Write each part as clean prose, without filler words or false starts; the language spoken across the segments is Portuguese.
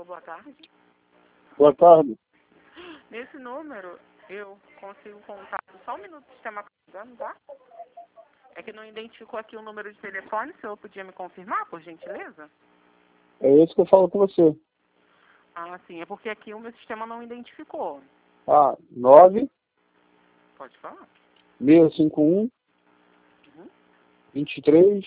boa tarde. Boa tarde. Nesse número, eu consigo contar só um minuto do sistema carregando, tá? É que não identificou aqui o número de telefone, se eu podia me confirmar, por gentileza? É esse que eu falo com você. Ah, sim, é porque aqui o meu sistema não identificou. Ah, 9 Pode falar? 651 Uhum. 23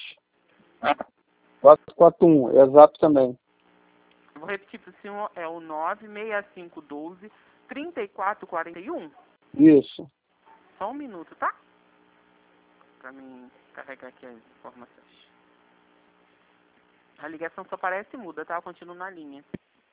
441. É zap também. Vou repetir para o senhor, é o 96512 3441. Isso. Só um minuto, tá? Para mim carregar aqui as informações. A ligação só parece muda, tá? Eu continuo na linha.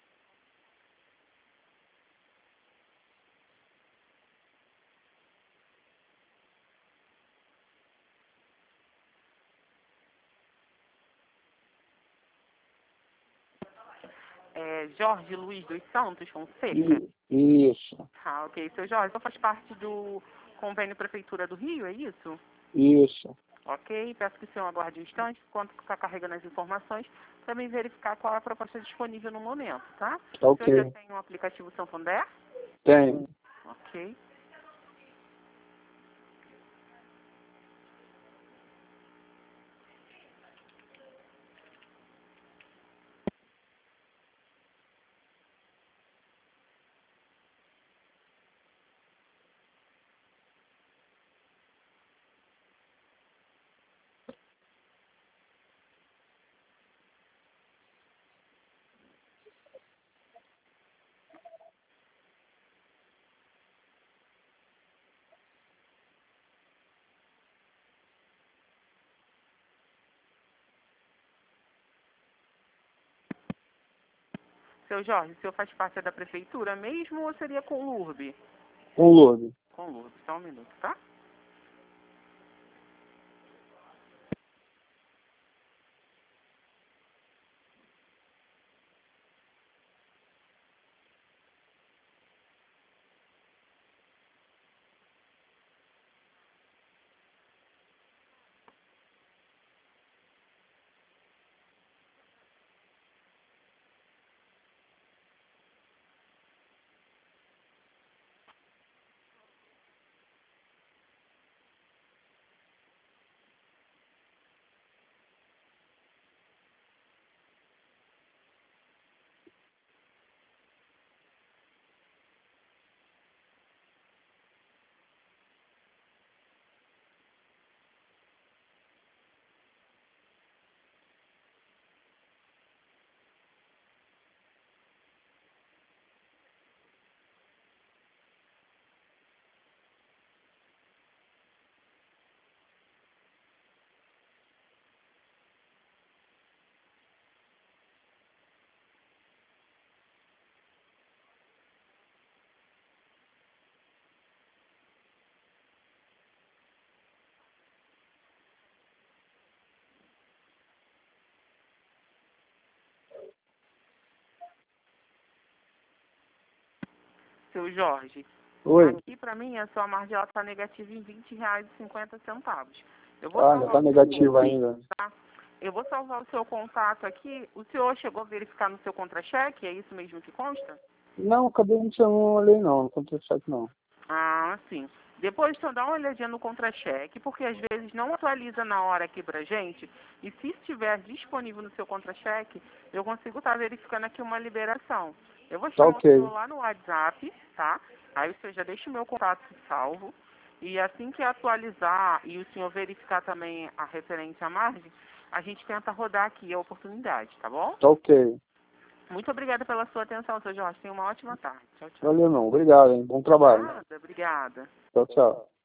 É Jorge Luiz dos Santos Fonseca? Isso. Ah, ok. Seu Jorge, só faz parte do convênio Prefeitura do Rio, é isso? Isso. Ok. Peço que o senhor aguarde um instante, enquanto está carregando as informações, para mim verificar qual é a proposta disponível no momento, tá? O Ok. senhor já tem um aplicativo Santander? Tenho. Ok. Seu Jorge, o senhor faz parte da Prefeitura mesmo ou seria com o URB? Com Lourdes. Com o URB. Só um minuto, tá? Seu Jorge, Oi. aqui para mim a sua margem está negativa em R$ 20,50. Eu vou Ah, já tá salvar o seu negativo ainda. tá? Eu vou salvar o seu contato aqui. O senhor chegou a verificar no seu contra-cheque? É isso mesmo que consta? Não, acabei de não olhei não. Não contra cheque não. Ah, sim. Depois só dá uma olhadinha no contra-cheque, porque às vezes não atualiza na hora aqui pra gente. E se estiver disponível no seu contra-cheque, eu consigo estar verificando aqui uma liberação. Eu vou Tá chamar o senhor ok. lá no WhatsApp, tá? Aí o senhor já deixa o meu contato salvo. E assim que atualizar e o senhor verificar também a referência à margem, a gente tenta rodar aqui a oportunidade, tá bom? Tá ok. Muito obrigada pela sua atenção, seu Jorge. Tenha uma ótima tarde. Tchau, tchau. Valeu não. Obrigado, hein. Bom trabalho. Nada, obrigada. Tchau, tchau.